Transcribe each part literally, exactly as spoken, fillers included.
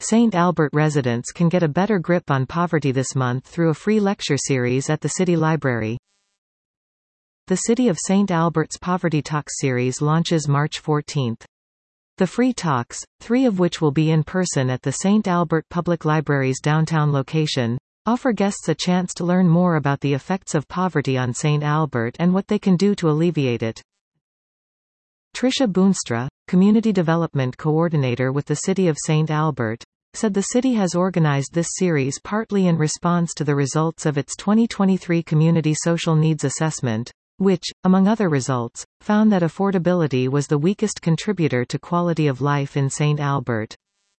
Saint Albert residents can get a better grip on poverty this month through a free lecture series at the City Library. The City of Saint Albert's Poverty Talks series launches March fourteenth. The free talks, three of which will be in person at the Saint Albert Public Library's downtown location, offer guests a chance to learn more about the effects of poverty on Saint Albert and what they can do to alleviate it. Tricia Boonstra, Community Development Coordinator with the City of Saint Albert, said the city has organized this series partly in response to the results of its twenty twenty-three Community Social Needs Assessment, which, among other results, found that affordability was the weakest contributor to quality of life in Saint Albert.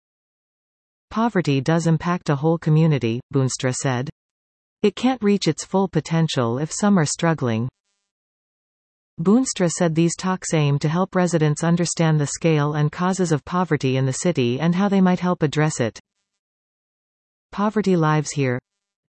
Poverty does impact a whole community, Boonstra said. It can't reach its full potential if some are struggling. Boonstra said these talks aim to help residents understand the scale and causes of poverty in the city and how they might help address it. Poverty lives here.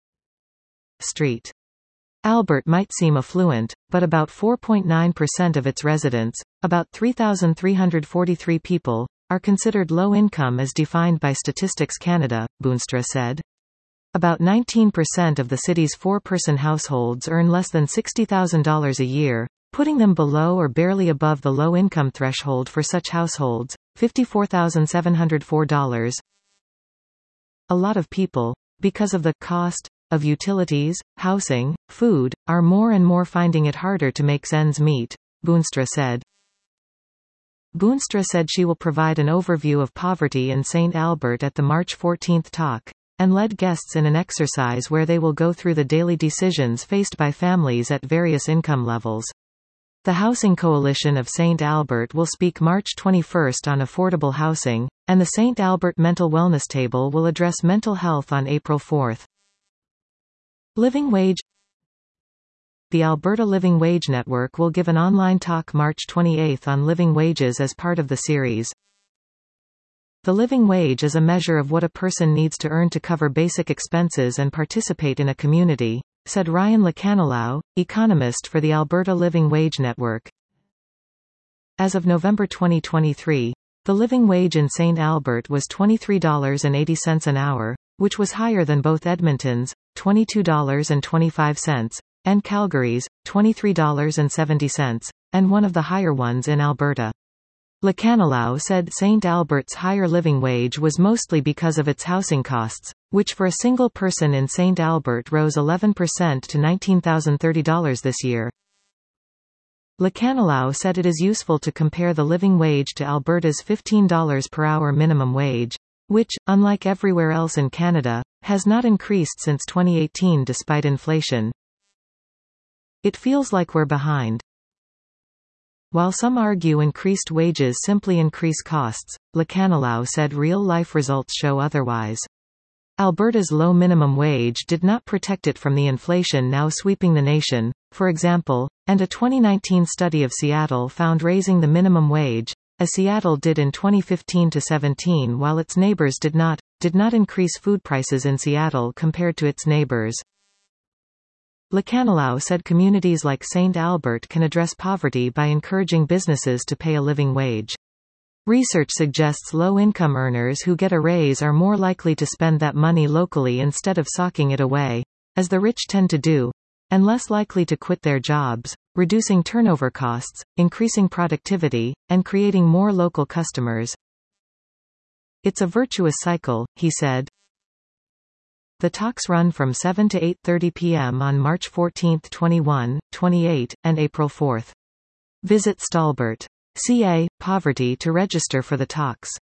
Street. Albert might seem affluent, but about four point nine percent of its residents, about three thousand three hundred forty-three people, are considered low income as defined by Statistics Canada, Boonstra said. About nineteen percent of the city's four-person households earn less than sixty thousand dollars a year, putting them below or barely above the low-income threshold for such households, fifty-four thousand seven hundred four dollars. A lot of people, because of the cost of utilities, housing, food, are more and more finding it harder to make ends meet, Boonstra said. Boonstra said she will provide an overview of poverty in Saint Albert at the March fourteenth talk, and led guests in an exercise where they will go through the daily decisions faced by families at various income levels. The Housing Coalition of Saint Albert will speak March twenty-first on affordable housing, and the Saint Albert Mental Wellness Table will address mental health on April fourth. Living wage. The Alberta Living Wage Network will give an online talk March twenty-eighth on living wages as part of the series. The living wage is a measure of what a person needs to earn to cover basic expenses and participate in a community, said Ryan Lacanilau, economist for the Alberta Living Wage Network. As of November twenty twenty-three, the living wage in Saint Albert was twenty-three dollars and eighty cents an hour, which was higher than both Edmonton's, twenty-two dollars and twenty-five cents, and Calgary's, twenty-three dollars and seventy cents, and one of the higher ones in Alberta. Lacanilau said Saint Albert's higher living wage was mostly because of its housing costs, which for a single person in Saint Albert rose eleven percent to nineteen thousand thirty dollars this year. Lacanilau said it is useful to compare the living wage to Alberta's fifteen dollars per hour minimum wage, which, unlike everywhere else in Canada, has not increased since twenty eighteen despite inflation. It feels like we're behind. While some argue increased wages simply increase costs, Lacanilau said real-life results show otherwise. Alberta's low minimum wage did not protect it from the inflation now sweeping the nation, for example, and a twenty nineteen study of Seattle found raising the minimum wage, as Seattle did in twenty fifteen to seventeen while its neighbors did not, did not increase food prices in Seattle compared to its neighbors. Lacanilau said communities like Saint Albert can address poverty by encouraging businesses to pay a living wage. Research suggests low-income earners who get a raise are more likely to spend that money locally instead of socking it away, as the rich tend to do, and less likely to quit their jobs, reducing turnover costs, increasing productivity, and creating more local customers. It's a virtuous cycle, he said. The talks run from seven to eight thirty p m on March fourteenth, twenty-one, twenty-eight, and April fourth. Visit Stalbert dot C A, Poverty to register for the talks.